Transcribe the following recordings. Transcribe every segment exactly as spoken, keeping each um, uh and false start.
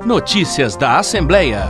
Notícias da Assembleia.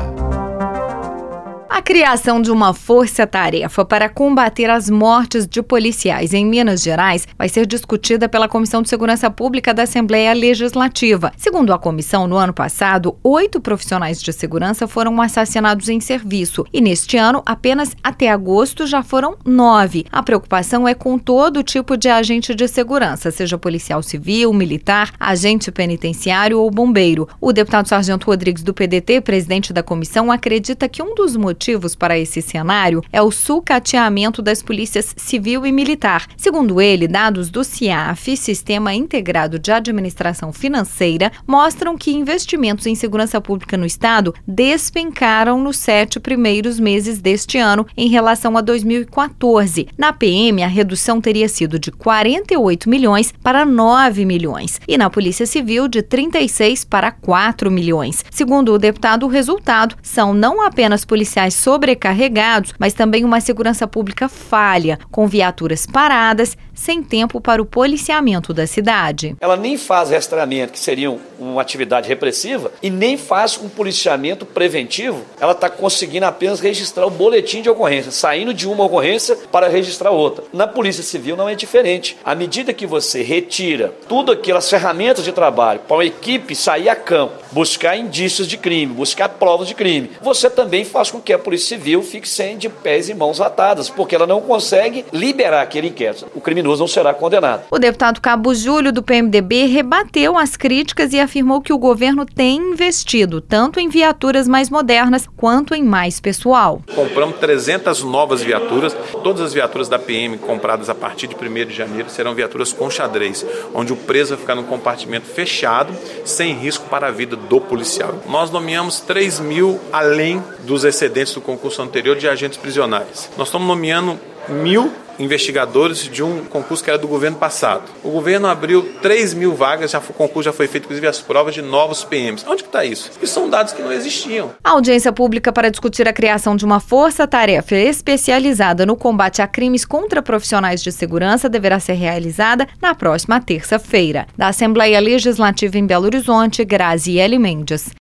A criação de uma força-tarefa para combater as mortes de policiais em Minas Gerais vai ser discutida pela Comissão de Segurança Pública da Assembleia Legislativa. Segundo a comissão, no ano passado, oito profissionais de segurança foram assassinados em serviço e neste ano, apenas até agosto, já foram nove. A preocupação é com todo tipo de agente de segurança, seja policial civil, militar, agente penitenciário ou bombeiro. O deputado Sargento Rodrigues, do P D T, presidente da comissão, acredita que um dos motivos para esse cenário é o sucateamento das polícias civil e militar. Segundo ele, dados do CIAF, Sistema Integrado de Administração Financeira, mostram que investimentos em segurança pública no estado despencaram nos sete primeiros meses deste ano em relação a dois mil e quatorze. Na P M, a redução teria sido de quarenta e oito milhões para nove milhões e na Polícia Civil de trinta e seis para quatro milhões. Segundo o deputado, o resultado são não apenas policiais sobrecarregados, mas também uma segurança pública falha, com viaturas paradas, sem tempo para o policiamento da cidade. Ela nem faz rastreamento, que seria uma atividade repressiva, e nem faz um policiamento preventivo. Ela está conseguindo apenas registrar o boletim de ocorrência, saindo de uma ocorrência para registrar outra. Na Polícia Civil não é diferente. À medida que você retira tudo aquelas ferramentas de trabalho para uma equipe sair a campo, buscar indícios de crime, buscar provas de crime, você também faz com que a Polícia Civil fique sem de pés e mãos atadas, porque ela não consegue liberar aquele inquérito. O criminoso não será condenado. O deputado Cabo Júlio, do P M D B, rebateu as críticas e afirmou que o governo tem investido tanto em viaturas mais modernas quanto em mais pessoal. Compramos trezentas novas viaturas. Todas as viaturas da P M compradas a partir de primeiro de janeiro serão viaturas com xadrez, onde o preso vai ficar num compartimento fechado, sem risco para a vida do policial. Nós nomeamos três mil além dos excedentes do concurso anterior de agentes prisionais. Nós estamos nomeando mil investigadores de um concurso que era do governo passado. O governo abriu três mil vagas, já foi, o concurso já foi feito, inclusive as provas de novos P Ms. Onde que está isso? Isso são dados que não existiam. A audiência pública para discutir a criação de uma força-tarefa especializada no combate a crimes contra profissionais de segurança deverá ser realizada na próxima terça-feira. Da Assembleia Legislativa em Belo Horizonte, Graziele Mendes.